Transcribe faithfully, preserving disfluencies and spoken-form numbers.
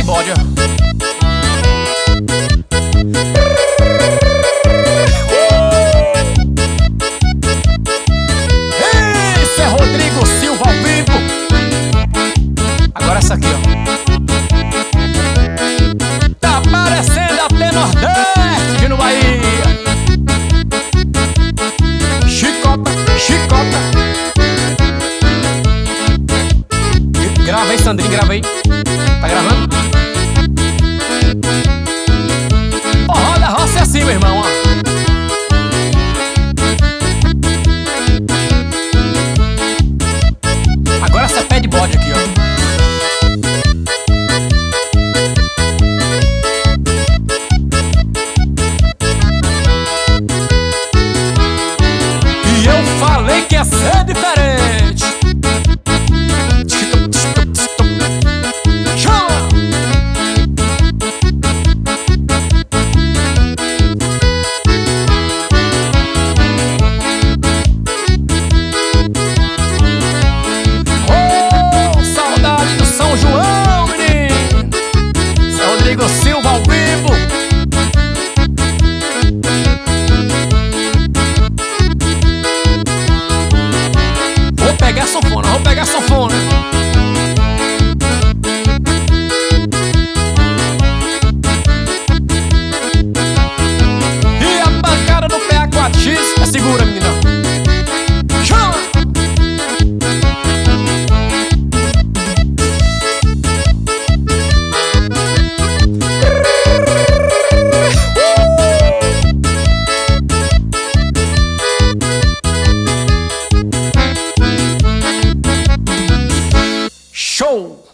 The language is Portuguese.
bode. Esse é Rodrigo Silva ao vivo. Agora essa aqui, ó. Tá parecendo até Nordeste no Bahia. Chicota, chicota. Grava aí, Sandrinho, grava aí. Tá gravando? Forró da roça é assim, meu irmão, ó. Agora essa pé de bode aqui, ó. E eu falei que ia ser diferente. Rodrigo Silva ao vivo. Vou pegar a sanfona, vou pegar a sanfona. E a pancada no P A quatro X. É segura, menina. Chama! Show!